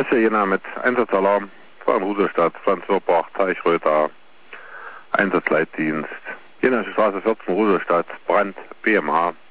Jena mit Einsatzalarm von Ruderstadt, Franz Wirbach, Teichröter, Einsatzleitdienst. Jenaische Straße 14, Ruderstadt, Brand, BMH.